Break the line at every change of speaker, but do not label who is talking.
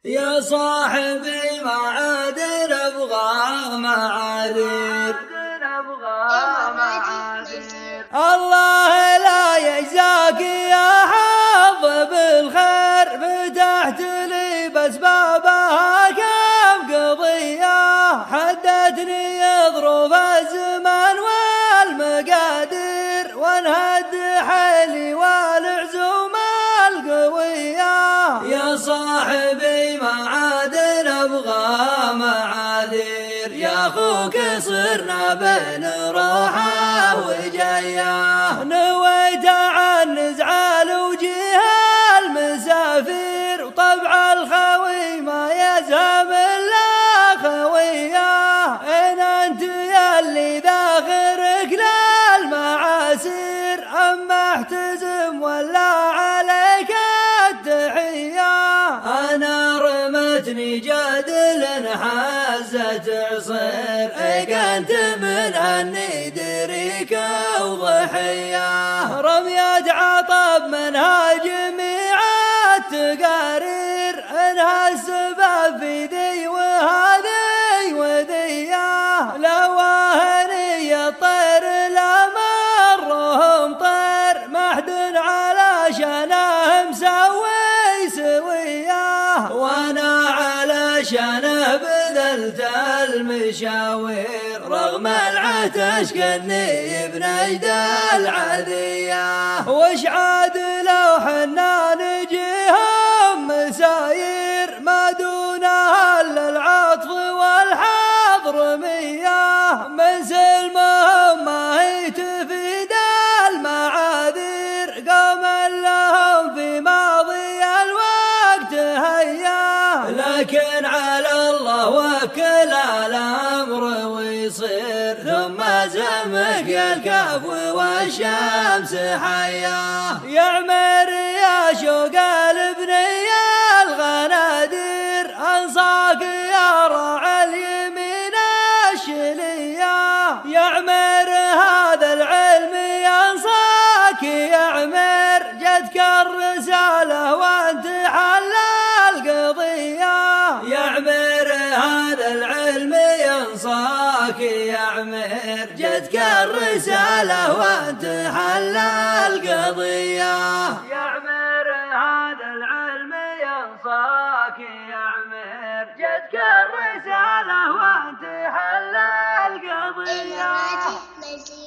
يا صاحبي معادن أبغى معاذير. الله لا يجزاك يا حظ بالخير، فتحت لي بأسبابها كم قضية، حدتني ظروف الزمان والمقادير، وانهد حيلي والعزوم القوية. يا صاحبي معادن أبغى معاذير، يا أخوك صرنا بين روحه وجايه، نويت عن نزعل وجيه المسافير، وطبع الخوي ما يزهم إلا خويه. إن أنت يلي ذاخرك للمعاسير، أما احتزم ولا عليك التحية. أنا رمتني جدل حازت عصير، أيقنت من أني دريك وضحية، رمية عطب منها جميع التقارير، إنها السبب في ذي وهذي وذيه. لو أهني الطير لا مرهم طير، محد علشانه مسوي سويه، وانا علشانه بذلت المشاوير، رغم العتش كني بنجد العذية. وش عاد لو حنا نجيهم مساير، ما دونها الا العطف والحضرمية، من سلمهم ما هي تفيد المعاذير، قوما لهم في ماضي الوقت هيا. لكن على الله وكل الأمر ويصير، ثم زمك يا الكفو والشمس حيا. يعمر يا شوق البنية الغنادير، أنصاك يا راعي اليمين الشلية، يعمر هذا العلم ينصاك، يعمر جدك الرسالة وانت حل القضية، يعمر هذا العلم ينصاك، يعمر جدك الرسالة وانت حل القضية. يعمر هذا العلم ينصاك، يعمر جدك الرسالة وانت حل القضية.